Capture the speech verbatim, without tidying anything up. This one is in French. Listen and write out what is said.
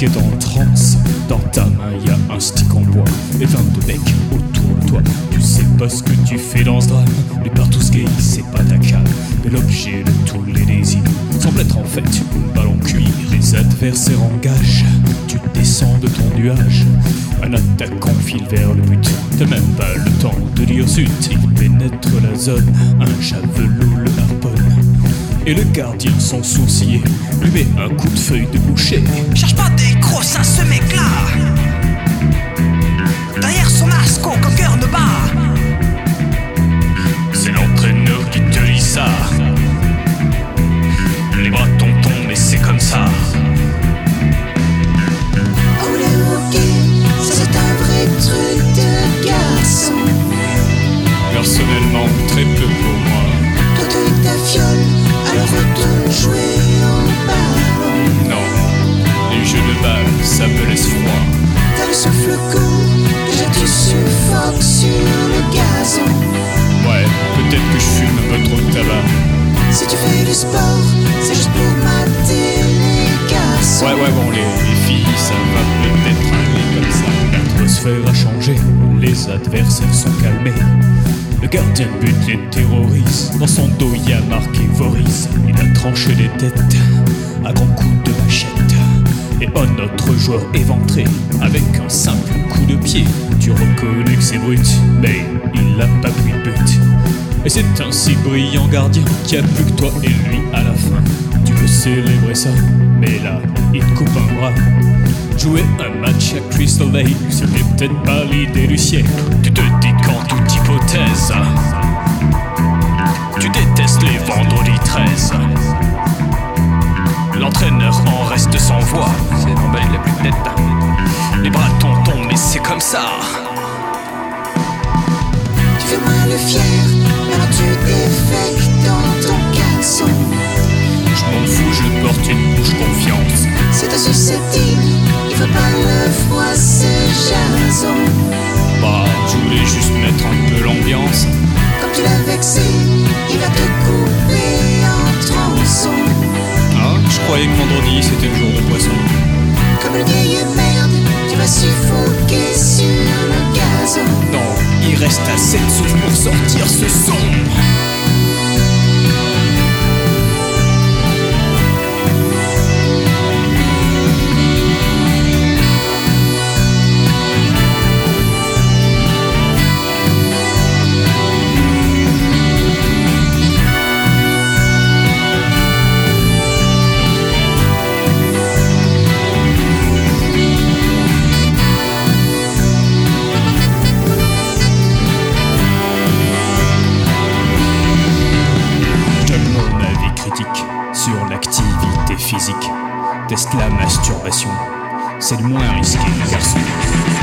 musique est en transe. Dans ta main y a un stick en bois et vingt-deux mecs autour de toi. Tu sais pas ce que tu fais dans ce drame. Les partout gay, c'est pas ta cam. Mais l'objet de tous les désirs semble être en fait une balle en cuir. Les adversaires engagent, tu descends de ton nuage. Un attaquant file vers le but, t'as même pas le temps de dire zut. Il pénètre la zone, un javelot le harponne. Et le gardien sans sourciller lui met un coup de feuille de boucher. Cherche pas des grosses à ce mec-là. Derrière son masque, aucun cœur ne bat. C'est l'entraîneur qui te dit ça. Les bras tontons, mais c'est comme ça. Oh le hockey, ça c'est un vrai truc de garçon. Personnellement, très peu pour moi. Toi t'as eu ta fiole, alors retourne jouer au ballon. Non, les jeux de balle, ça me laisse froid. T'as le souffle court, déjà tu suffoques sur le gazon. Ouais, peut-être que je fume un peu trop de tabac. Si tu fais du sport, c'est juste pour mater les garçons. Ouais, ouais, bon, les, les filles, ça va peut-être aller comme ça. L'atmosphère a changé, les adversaires sont calmés. Le gardien de but les terrorise. Dans son dos y a marqué Voris. Il a tranché des têtes à grands coups de machette. Et oh, notre joueur éventré avec un simple coup de pied. Tu reconnais que c'est brut, mais il a pas pris de but. Et c'est un si brillant gardien qui a plus que toi et lui à la fin. Tu veux célébrer ça, mais là, il te coupe un bras. Jouer un match à Crystal Lake, c'était peut-être pas l'idée du siècle. Tu te dis qu'en toute hypothèse, tu détestes les vendredis treize. L'entraîneur en reste sans voix. C'est normal, il a plus de tête. Les bras tombent, mais c'est comme ça. Tu fais moins le fier, maintenant tu défectes dans ton caleçon. Je m'en fous, je porte une bouche confiance. C'est un susceptible, il faut pas le froisser jason. Bah, je voulais juste mettre un peu l'ambiance. Comme tu l'as vexé, il va te couper en tronçons. Ah, je croyais que vendredi c'était le jour de poisson. Comme une vieille merde, tu vas suffoquer sur le gazon. Non, il reste assez de souffle pour sortir ce son. Sur l'activité physique, teste la masturbation, c'est le moins risqué, garçon.